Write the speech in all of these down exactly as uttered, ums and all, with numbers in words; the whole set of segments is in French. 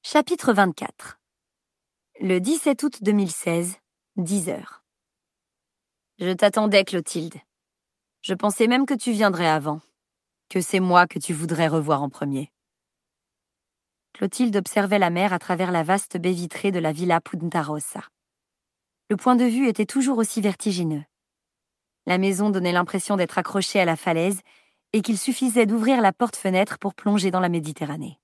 Chapitre vingt-quatre. Le dix-sept août deux mille seize, dix heures. Je t'attendais, Clotilde. Je pensais même que tu viendrais avant, que c'est moi que tu voudrais revoir en premier. Clotilde observait la mer à travers la vaste baie vitrée de la villa Punta Rossa. Le point de vue était toujours aussi vertigineux. La maison donnait l'impression d'être accrochée à la falaise et qu'il suffisait d'ouvrir la porte-fenêtre pour plonger dans la Méditerranée.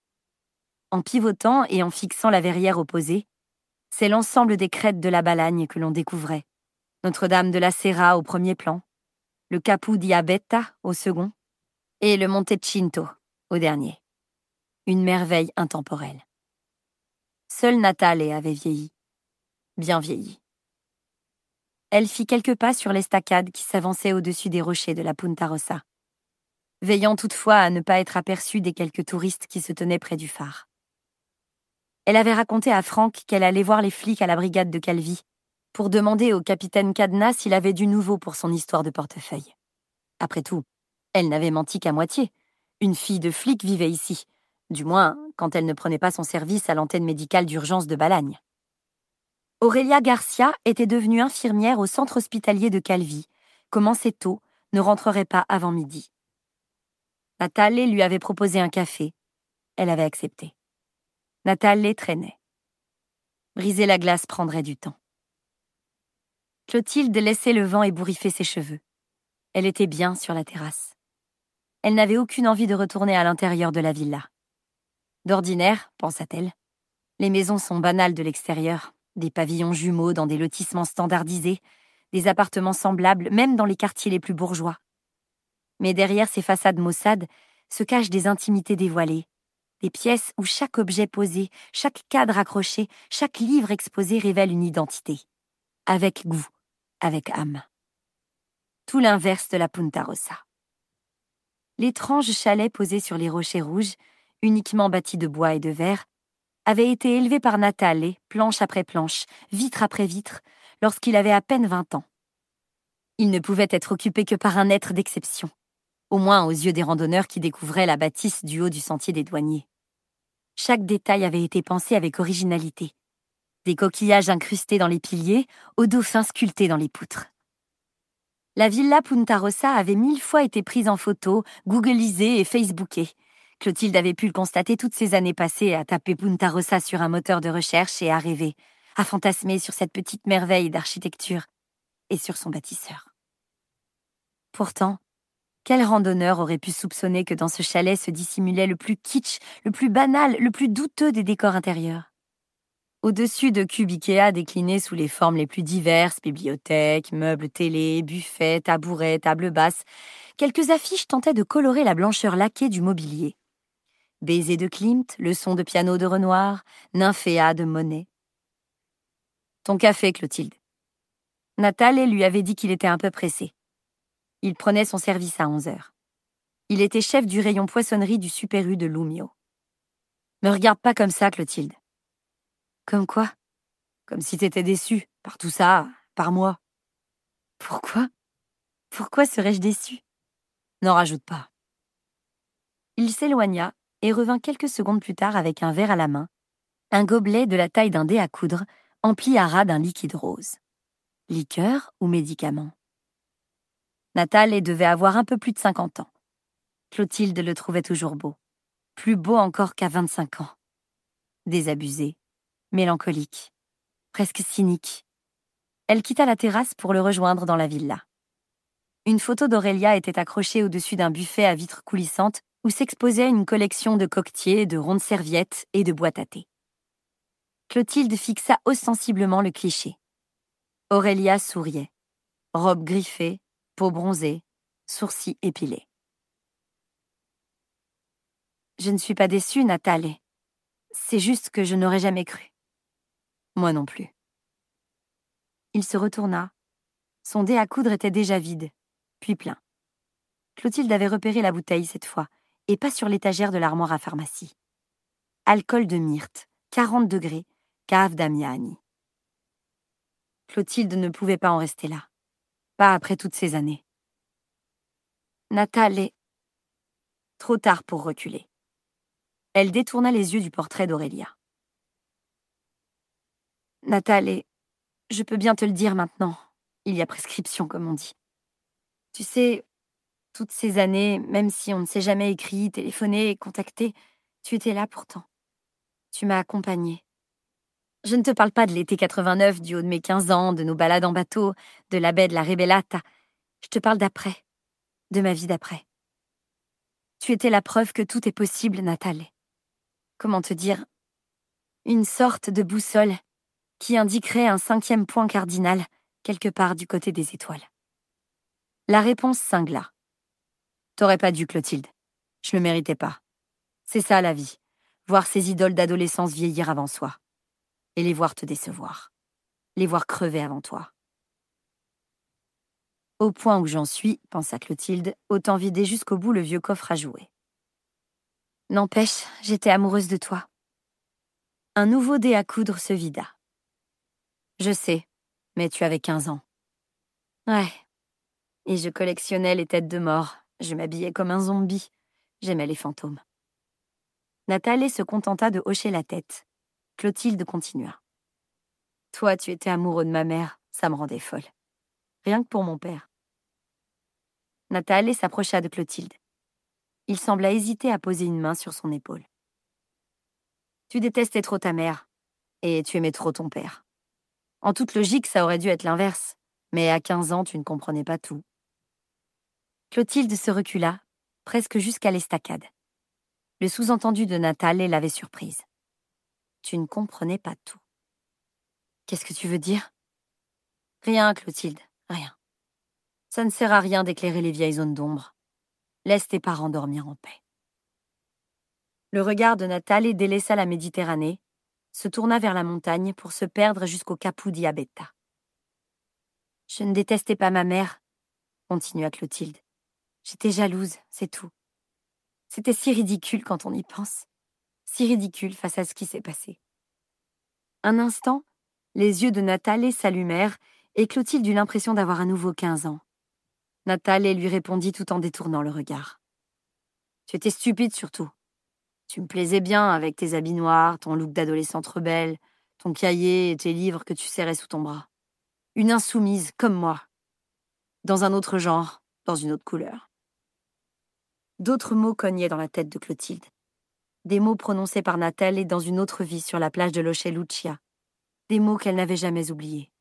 En pivotant et en fixant la verrière opposée, c'est l'ensemble des crêtes de la Balagne que l'on découvrait. Notre-Dame de la Serra au premier plan, le Capu di Abetta au second, et le Monte Cinto au dernier. Une merveille intemporelle. Seule Natale avait vieilli, bien vieilli. Elle fit quelques pas sur l'estacade qui s'avançait au-dessus des rochers de la Punta Rossa, veillant toutefois à ne pas être aperçue des quelques touristes qui se tenaient près du phare. Elle avait raconté à Franck qu'elle allait voir les flics à la brigade de Calvi pour demander au capitaine Cadenas s'il avait du nouveau pour son histoire de portefeuille. Après tout, elle n'avait menti qu'à moitié. Une fille de flic vivait ici, du moins quand elle ne prenait pas son service à l'antenne médicale d'urgence de Balagne. Aurélia Garcia était devenue infirmière au centre hospitalier de Calvi, commençait tôt, ne rentrerait pas avant midi. Natale lui avait proposé un café. Elle avait accepté. Natale traînait. Briser la glace prendrait du temps. Clotilde laissait le vent ébouriffer ses cheveux. Elle était bien sur la terrasse. Elle n'avait aucune envie de retourner à l'intérieur de la villa. D'ordinaire, pensa-t-elle, les maisons sont banales de l'extérieur, des pavillons jumeaux dans des lotissements standardisés, des appartements semblables même dans les quartiers les plus bourgeois. Mais derrière ces façades maussades se cachent des intimités dévoilées, des pièces où chaque objet posé, chaque cadre accroché, chaque livre exposé révèle une identité. Avec goût, avec âme. Tout l'inverse de la Punta Rossa. L'étrange chalet posé sur les rochers rouges, uniquement bâti de bois et de verre, avait été élevé par Natale, planche après planche, vitre après vitre, lorsqu'il avait à peine vingt ans. Il ne pouvait être occupé que par un être d'exception, au moins aux yeux des randonneurs qui découvraient la bâtisse du haut du sentier des douaniers. Chaque détail avait été pensé avec originalité. Des coquillages incrustés dans les piliers, aux dauphins sculptés dans les poutres. La villa Punta Rossa avait mille fois été prise en photo, googlisée et facebookée. Clotilde avait pu le constater toutes ces années passées à taper Punta Rossa sur un moteur de recherche et à rêver, à fantasmer sur cette petite merveille d'architecture et sur son bâtisseur. Pourtant, quel randonneur aurait pu soupçonner que dans ce chalet se dissimulait le plus kitsch, le plus banal, le plus douteux des décors intérieurs? Au-dessus de cubes Ikea déclinés sous les formes les plus diverses, bibliothèques, meubles télé, buffets, tabourets, tables basses, quelques affiches tentaient de colorer la blancheur laquée du mobilier. Baiser de Klimt, leçon de piano de Renoir, Nymphéa de Monet. Ton café, Clotilde. Natale lui avait dit qu'il était un peu pressé. Il prenait son service à onze heures. Il était chef du rayon poissonnerie du Super U de Lumio. Me regarde pas comme ça, Clotilde. Comme quoi? Comme si t'étais déçue par tout ça, par moi. Pourquoi? Pourquoi serais-je déçue? N'en rajoute pas. Il s'éloigna et revint quelques secondes plus tard avec un verre à la main, un gobelet de la taille d'un dé à coudre, empli à ras d'un liquide rose. Liqueur ou médicament? Natale devait avoir un peu plus de cinquante ans. Clotilde le trouvait toujours beau. Plus beau encore qu'à vingt-cinq ans. Désabusé, mélancolique, presque cynique. Elle quitta la terrasse pour le rejoindre dans la villa. Une photo d'Aurélia était accrochée au-dessus d'un buffet à vitres coulissantes où s'exposait une collection de coquetiers, de rondes serviettes et de boîtes à thé. Clotilde fixa ostensiblement le cliché. Aurélia souriait. Robe griffée, peau bronzée, sourcils épilés. Je ne suis pas déçue, Natale. C'est juste que je n'aurais jamais cru. Moi non plus. Il se retourna. Son dé à coudre était déjà vide, puis plein. Clotilde avait repéré la bouteille cette fois, et pas sur l'étagère de l'armoire à pharmacie. Alcool de myrte, quarante degrés, cave d'Amiani. Clotilde ne pouvait pas en rester là. Pas après toutes ces années. Natale. Trop tard pour reculer. Elle détourna les yeux du portrait d'Aurélia. « Nathalie, je peux bien te le dire maintenant. Il y a prescription, comme on dit. Tu sais, toutes ces années, même si on ne s'est jamais écrit, téléphoné, contacté, tu étais là pourtant. Tu m'as accompagnée. Je ne te parle pas de l'été quatre-vingt-neuf, du haut de mes quinze ans, de nos balades en bateau, de la baie de la Rebellata. Je te parle d'après, de ma vie d'après. Tu étais la preuve que tout est possible, Nathalie. Comment te dire? Une sorte de boussole qui indiquerait un cinquième point cardinal, quelque part du côté des étoiles. » La réponse cingla. « T'aurais pas dû, Clotilde. Je le méritais pas. C'est ça la vie, voir ses idoles d'adolescence vieillir avant soi. Et les voir te décevoir. Les voir crever avant toi. » Au point où j'en suis, pensa Clotilde, autant vider jusqu'au bout le vieux coffre à jouets. N'empêche, j'étais amoureuse de toi. Un nouveau dé à coudre se vida. Je sais, mais tu avais quinze ans. Ouais. Et je collectionnais les têtes de mort. Je m'habillais comme un zombie. J'aimais les fantômes. Nathalie se contenta de hocher la tête. Clotilde continua. Toi, tu étais amoureux de ma mère. Ça me rendait folle. Rien que pour mon père. Nathalie s'approcha de Clotilde. Il sembla hésiter à poser une main sur son épaule. Tu détestais trop ta mère. Et tu aimais trop ton père. En toute logique, ça aurait dû être l'inverse. Mais à quinze ans, tu ne comprenais pas tout. Clotilde se recula, presque jusqu'à l'estacade. Le sous-entendu de Nathalie l'avait surprise. Tu ne comprenais pas tout. Qu'est-ce que tu veux dire? Rien, Clotilde, rien. Ça ne sert à rien d'éclairer les vieilles zones d'ombre. Laisse tes parents dormir en paix. Le regard de Nathalie délaissa la Méditerranée, se tourna vers la montagne pour se perdre jusqu'au Capo di Abetta. Je ne détestais pas ma mère, continua Clotilde. J'étais jalouse, c'est tout. C'était si ridicule quand on y pense. Si ridicule face à ce qui s'est passé. Un instant, les yeux de Nathalie s'allumèrent et Clotilde eut l'impression d'avoir à nouveau quinze ans. Nathalie lui répondit tout en détournant le regard. Tu étais stupide surtout. Tu me plaisais bien avec tes habits noirs, ton look d'adolescente rebelle, ton cahier et tes livres que tu serrais sous ton bras. Une insoumise comme moi. Dans un autre genre, dans une autre couleur. D'autres mots cognaient dans la tête de Clotilde. Des mots prononcés par Nathalie dans une autre vie sur la plage de Lochelucia. Des mots qu'elle n'avait jamais oubliés.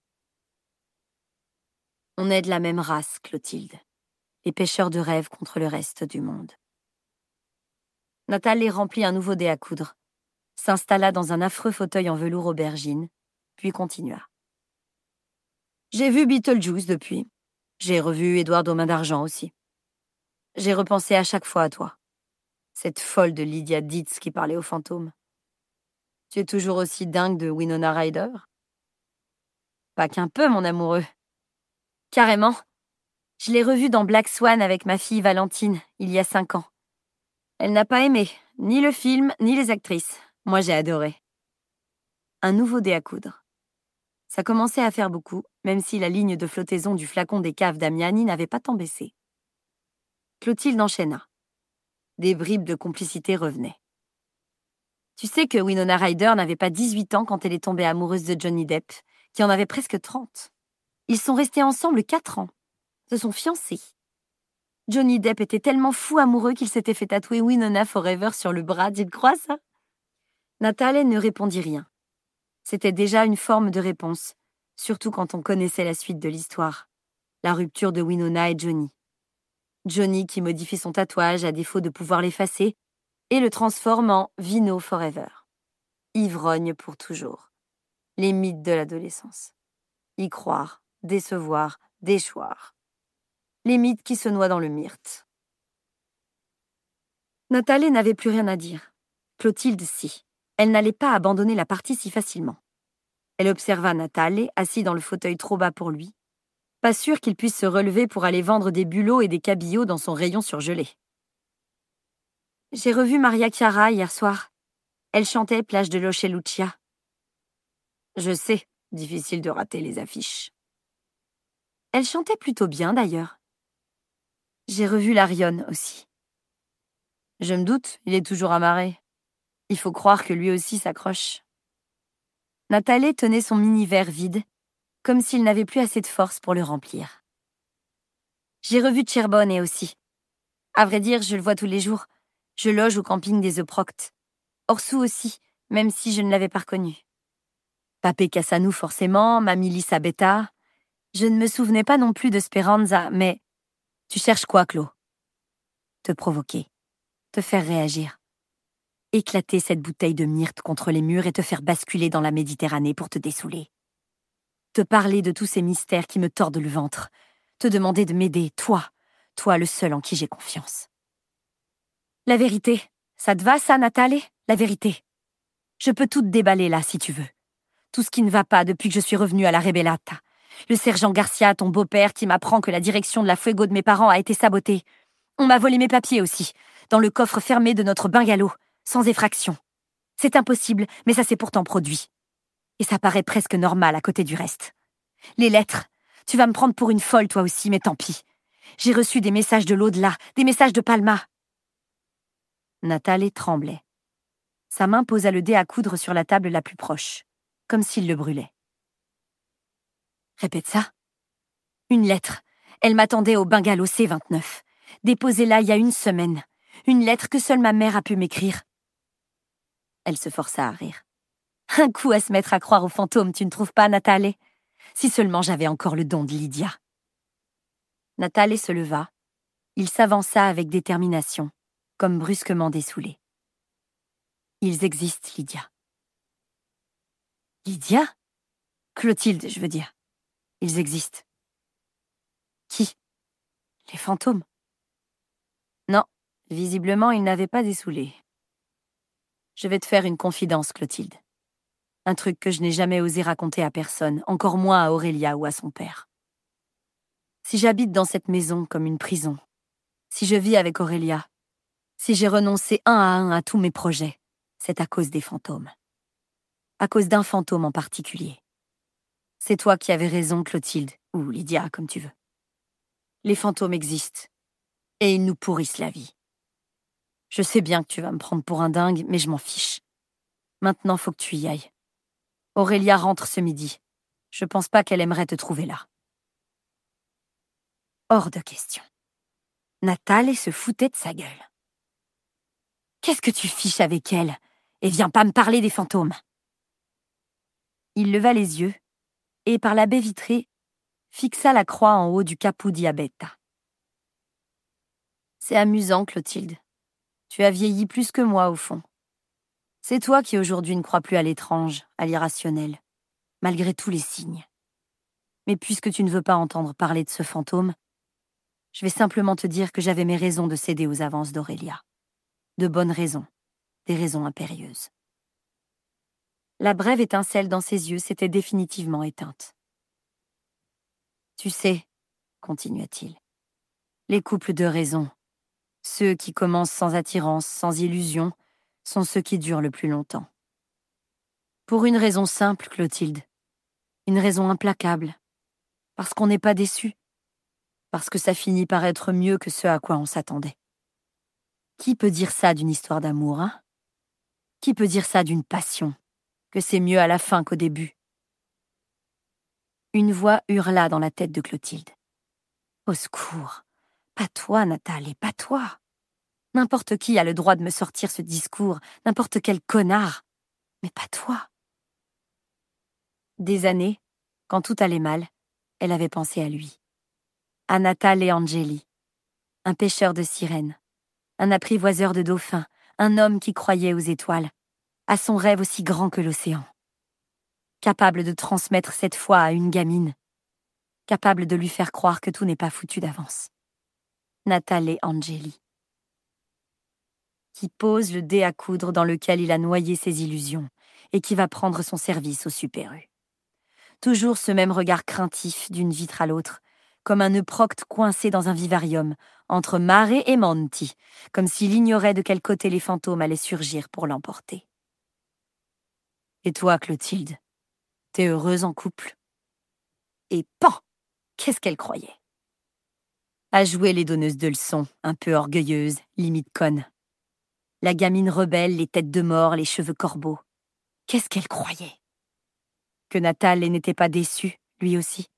On est de la même race, Clotilde. Les pêcheurs de rêves contre le reste du monde. Nathalie remplit un nouveau dé à coudre, s'installa dans un affreux fauteuil en velours aubergine, puis continua. J'ai vu Beetlejuice depuis. J'ai revu Édouard aux mains d'argent aussi. J'ai repensé à chaque fois à toi. Cette folle de Lydia Dietz qui parlait aux fantômes. Tu es toujours aussi dingue de Winona Ryder? Pas qu'un peu, mon amoureux. Carrément. Je l'ai revue dans Black Swan avec ma fille Valentine, il y a cinq ans. Elle n'a pas aimé, ni le film, ni les actrices. Moi, j'ai adoré. Un nouveau dé à coudre. Ça commençait à faire beaucoup, même si la ligne de flottaison du flacon des caves d'Amiani n'avait pas tant baissé. Clotilde enchaîna. Des bribes de complicité revenaient. Tu sais que Winona Ryder n'avait pas dix-huit ans quand elle est tombée amoureuse de Johnny Depp, qui en avait presque trente. Ils sont restés ensemble quatre ans. Se sont fiancés. Johnny Depp était tellement fou amoureux qu'il s'était fait tatouer Winona Forever sur le bras, tu le crois ça? Nathalie ne répondit rien. C'était déjà une forme de réponse, surtout quand on connaissait la suite de l'histoire. La rupture de Winona et Johnny. Johnny qui modifie son tatouage à défaut de pouvoir l'effacer et le transforme en Vino Forever. Ivrogne pour toujours. Les mythes de l'adolescence. Y croire, décevoir, déchoir. Les mythes qui se noient dans le myrte. Nathalie n'avait plus rien à dire. Clotilde, si. Elle n'allait pas abandonner la partie si facilement. Elle observa Nathalie, assis dans le fauteuil trop bas pour lui, pas sûr qu'il puisse se relever pour aller vendre des bulots et des cabillots dans son rayon surgelé. J'ai revu Maria Chiara hier soir. Elle chantait Plage de Lochelucia. Je sais, difficile de rater les affiches. Elle chantait plutôt bien d'ailleurs. J'ai revu l'Arione aussi. Je me doute, il est toujours amarré. Il faut croire que lui aussi s'accroche. Nathalie tenait son mini-verre vide, comme s'il n'avait plus assez de force pour le remplir. J'ai revu Tcherbonne aussi. À vrai dire, je le vois tous les jours. Je loge au camping des Euproctes. Orsou aussi, même si je ne l'avais pas reconnu. Papé Cassanou forcément, Mamie Lisabetta. Je ne me souvenais pas non plus de Speranza, mais... Tu cherches quoi, Claude? Te provoquer. Te faire réagir. Éclater cette bouteille de myrte contre les murs et te faire basculer dans la Méditerranée pour te dessouler. Te parler de tous ces mystères qui me tordent le ventre. Te demander de m'aider, toi, toi le seul en qui j'ai confiance. La vérité, ça te va ça, Nathalie? La vérité. Je peux tout te déballer là, si tu veux. Tout ce qui ne va pas depuis que je suis revenue à la Rebellata. Le sergent Garcia, ton beau-père, qui m'apprend que la direction de la Fuego de mes parents a été sabotée. On m'a volé mes papiers aussi, dans le coffre fermé de notre bungalow, sans effraction. C'est impossible, mais ça s'est pourtant produit. Et ça paraît presque normal à côté du reste. Les lettres, tu vas me prendre pour une folle toi aussi, mais tant pis. J'ai reçu des messages de l'au-delà, des messages de Palma. Nathalie tremblait. Sa main posa le dé à coudre sur la table la plus proche, comme s'il le brûlait. Répète ça. Une lettre. Elle m'attendait au bungalow C vingt-neuf. Déposée là il y a une semaine. Une lettre que seule ma mère a pu m'écrire. Elle se força à rire. Un coup à se mettre à croire aux fantômes, tu ne trouves pas, Nathalie? Si seulement j'avais encore le don de Lydia. Nathalie se leva. Il s'avança avec détermination, comme brusquement dessoulé. Ils existent, Lydia. Lydia? Clotilde, je veux dire. Ils existent. Qui? Les fantômes? Non, visiblement, ils n'avaient pas dessoulé. Je vais te faire une confidence, Clotilde. Un truc que je n'ai jamais osé raconter à personne, encore moins à Aurélia ou à son père. Si j'habite dans cette maison comme une prison, si je vis avec Aurélia, si j'ai renoncé un à un à tous mes projets, c'est à cause des fantômes. À cause d'un fantôme en particulier. C'est toi qui avais raison, Clotilde, ou Lydia, comme tu veux. Les fantômes existent, et ils nous pourrissent la vie. Je sais bien que tu vas me prendre pour un dingue, mais je m'en fiche. Maintenant, faut que tu y ailles. Aurélia rentre ce midi. Je pense pas qu'elle aimerait te trouver là. Hors de question. Nathalie se foutait de sa gueule. Qu'est-ce que tu fiches avec elle? Et viens pas me parler des fantômes. Il leva les yeux, et par la baie vitrée, fixa la croix en haut du Capo di Abetta. C'est amusant, Clotilde. Tu as vieilli plus que moi, au fond. C'est toi qui aujourd'hui ne crois plus à l'étrange, à l'irrationnel, malgré tous les signes. Mais puisque tu ne veux pas entendre parler de ce fantôme, je vais simplement te dire que j'avais mes raisons de céder aux avances d'Aurélia. De bonnes raisons, des raisons impérieuses. La brève étincelle dans ses yeux s'était définitivement éteinte. Tu sais, continua-t-il, les couples de raison, ceux qui commencent sans attirance, sans illusion, sont ceux qui durent le plus longtemps. Pour une raison simple, Clotilde, une raison implacable, parce qu'on n'est pas déçu, parce que ça finit par être mieux que ce à quoi on s'attendait. Qui peut dire ça d'une histoire d'amour, hein? Qui peut dire ça d'une passion, que c'est mieux à la fin qu'au début? Une voix hurla dans la tête de Clotilde. Au secours! Pas toi, Nathalie, pas toi! N'importe qui a le droit de me sortir ce discours, n'importe quel connard, mais pas toi. Des années, quand tout allait mal, elle avait pensé à lui. À Natale Angeli, un pêcheur de sirènes, un apprivoiseur de dauphins, un homme qui croyait aux étoiles, à son rêve aussi grand que l'océan. Capable de transmettre cette foi à une gamine, capable de lui faire croire que tout n'est pas foutu d'avance. Natale Angeli. Qui pose le dé à coudre dans lequel il a noyé ses illusions et qui va prendre son service au Super U. Toujours ce même regard craintif d'une vitre à l'autre, comme un euprocte coincé dans un vivarium, entre Mare et Monti, comme s'il ignorait de quel côté les fantômes allaient surgir pour l'emporter. Et toi, Clotilde, t'es heureuse en couple? Et pan! Qu'est-ce qu'elle croyait? À jouer les donneuses de leçons, un peu orgueilleuses, limite connes. La gamine rebelle, les têtes de mort, les cheveux corbeaux. Qu'est-ce qu'elle croyait? Que Natal n'était pas déçu, lui aussi.